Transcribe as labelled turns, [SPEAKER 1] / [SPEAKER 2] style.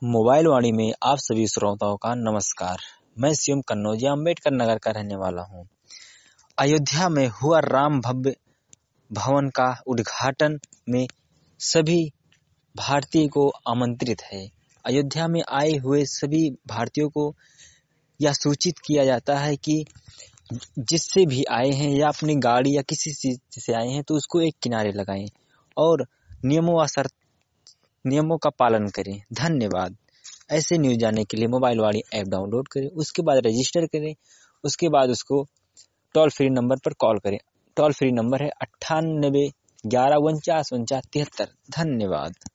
[SPEAKER 1] Mobile वाणी में आप सभी श्रोताओं का नमस्कार। मैं शिवम कन्नौजिया अम्बेडकर नगर का रहने वाला हूँ। अयोध्या में हुआ राम भव्य भवन का उद्घाटन में सभी भारतीय को आमंत्रित है। अयोध्या में आए हुए सभी भारतीयों को यह सूचित किया जाता है कि जिससे भी आए हैं या अपनी गाड़ी या किसी चीज से आए हैं तो उसको एक किनारे लगाएं और नियमों का पालन करें। धन्यवाद। ऐसे न्यूज़ जानने के लिए मोबाइल वाणी ऐप डाउनलोड करें, उसके बाद रजिस्टर करें, उसके बाद उसको टोल फ्री नंबर पर कॉल करें। टोल फ्री नंबर है 98 11 49 49 73। धन्यवाद।